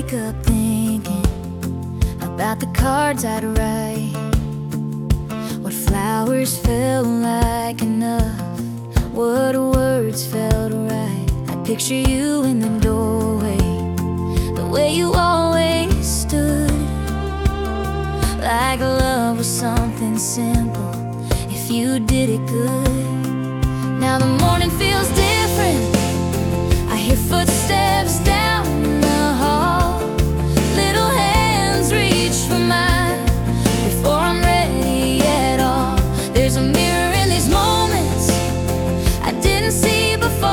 wake up thinking about the cards I'd write, what flowers felt like enough, what words felt right. I picture you in the doorway, the way you always stood, like love was something simple if you did it good. Now the morning feels different. I hear footsteps down the hall, little hands reach for mine before I'm ready at all. There's a mirror in these moments I didn't see before.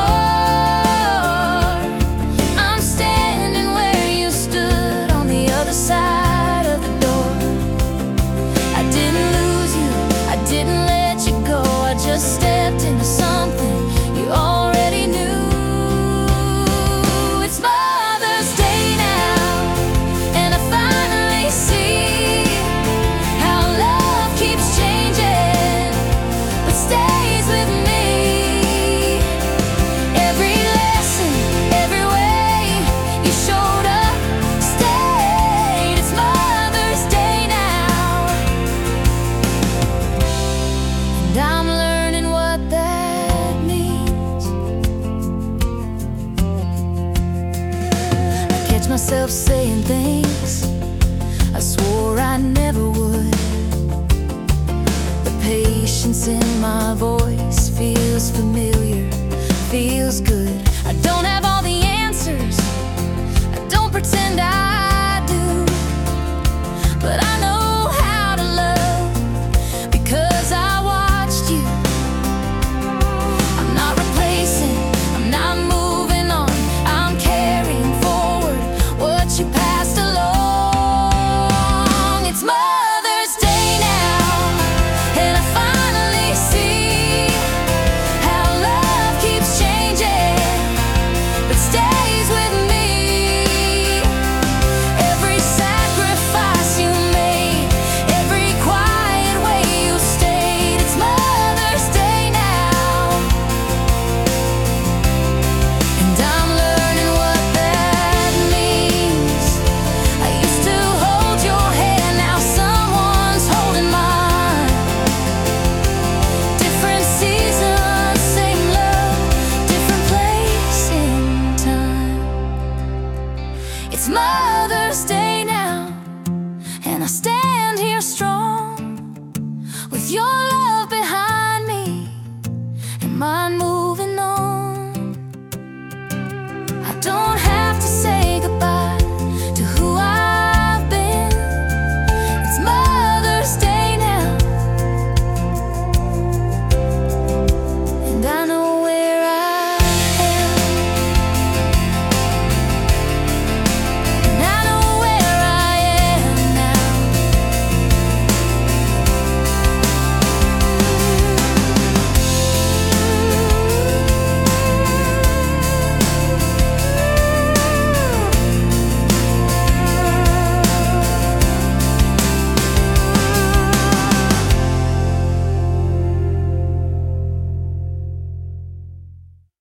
I'm standing where you stood on the other side of the door. I didn't lose you, I didn't let you go, I just stepped into something you already knew. It's Mother's Day now, and I finally see how love keeps changing but stays with me. Every lesson, every way you showed up, stayed. It's Mother's Day now, and I'm learning what that means. I catch myself saying things I swore I never would. The patience in my voice feels familiar, feels good. I don't have all the answers, I don't pretend I